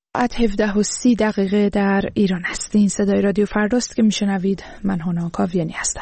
ساعت 17:30 در ایران است. این صدای رادیو فرداست که میشنوید. من هانا کاویانی هستم.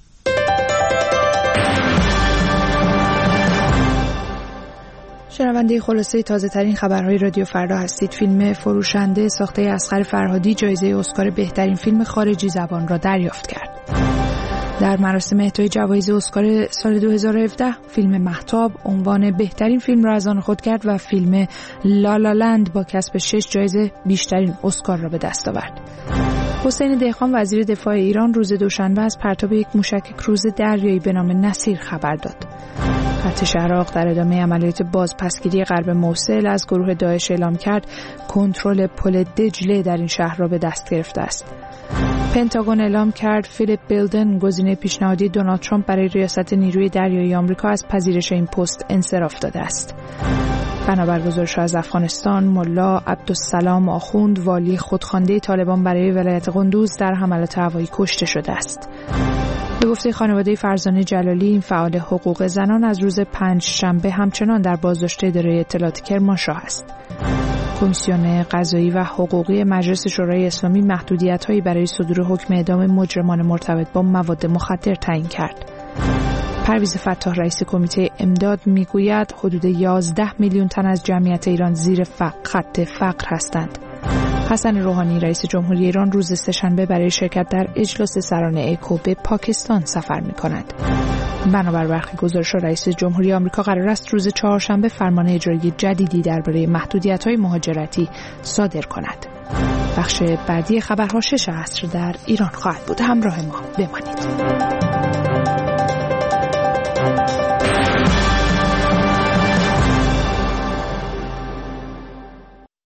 شنونده خلاصه تازه ترین خبرهای رادیو فردا هستید. فیلم فروشنده ساخته اصغر فرهادی جایزه اسکار بهترین فیلم خارجی زبان را دریافت کرد. در مراسم اهدای جوایز اسکار سال 2017 فیلم مهتاب عنوان بهترین فیلم را از آن خود کرد و فیلم لا لا لند با کسب 6 جایزه بیشترین اسکار را به دست آورد. حسین دهقان وزیر دفاع ایران روز دوشنبه از پرتاب یک موشک کروز دریایی به نام نصیر خبر داد. ارتش عراق در ادامه عملیات بازپسگیری غرب موصل از گروه داعش اعلام کرد کنترل پل دجله در این شهر را به دست گرفته است. پنتاگون اعلام کرد فیلیپ بیلدن گزینه پیشنهادی دونالد ترامپ برای ریاست نیروی دریایی آمریکا از پذیرش این پست انصراف داده است. بنابر گزارش از افغانستان، ملا عبدالسلام آخوند والی خودخوانده طالبان برای ولایت قندوز در حملات هوایی کشته شده است. به گفته خانواده فرزانه جلالی، این فعال حقوق زنان از روز پنجشنبه همچنان در بازداشت اداره اطلاعات کرمانشاه است. کمیسیون قضایی و حقوقی مجلس شورای اسلامی محدودیت‌هایی برای صدور حکم اعدام مجرمان مرتبط با مواد مخدر تعیین کرد. پرویز فتاح رئیس کمیته امداد میگوید حدود 11 میلیون تن از جمعیت ایران زیر خط فقر هستند. حسن روحانی رئیس جمهوری ایران روز سه‌شنبه برای شرکت در اجلاس سران اکو به پاکستان سفر می‌کند. بنابر برخی گزارش‌ها رئیس جمهوری آمریکا قرار است روز چهارشنبه فرمان اجرایی جدیدی درباره محدودیت‌های مهاجرتی صادر کند. بخش بعدی خبرها 6 عصر در ایران خواهد بود. همراه ما بمانید.